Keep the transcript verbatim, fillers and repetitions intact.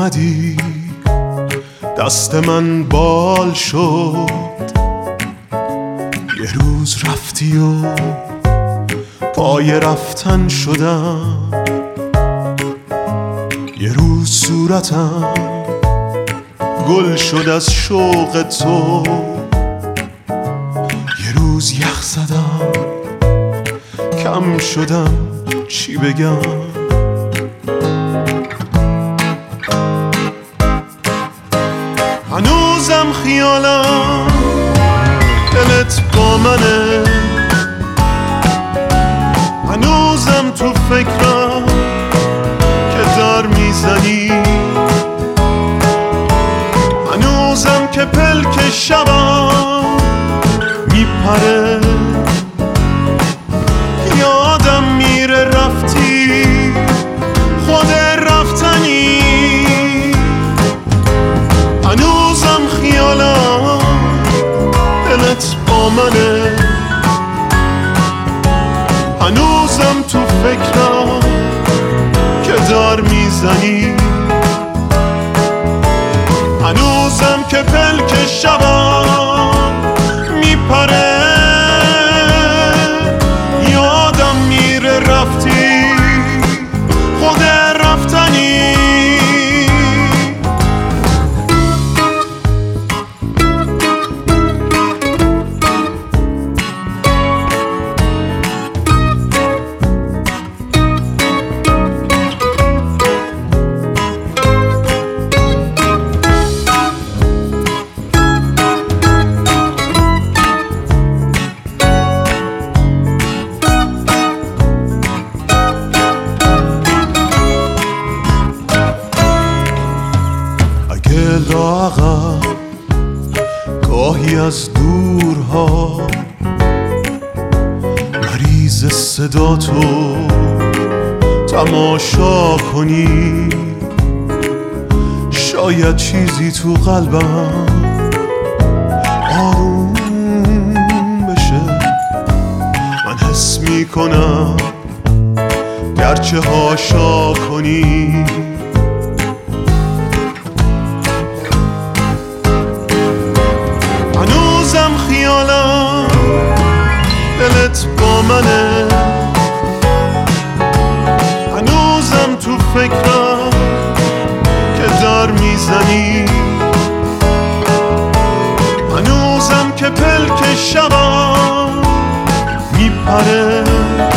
اومدی دست من بال شد، یه روز رفتی و پای رفتن شدم، یه روز صورتم گل شد از شوق تو، یه روز یخ زدم کم شدم چی بگم. هنوزم خیالم دلت با منه، هنوزم تو فکرم که در میزنی، هنوزم که پلک شبم میپره، یادم میره رفتی خود رفتنی، هنوزم خیالم دلت با منه، هنوزم تو فکرم که دار میزنی، هنوزم که پلک شبم میپره، یادم میره رفتی خود رفتنی. لاغر گاهی از دورها مریض صدا تو تماشا کنی، شاید چیزی تو قلبم آروم بشه، من حس میکنم گرچه هاشا کنی، هنوزم خیالم دلت با منه، هنوزم تو فکرم که در میزنی، هنوزم که پلک شبم میپره،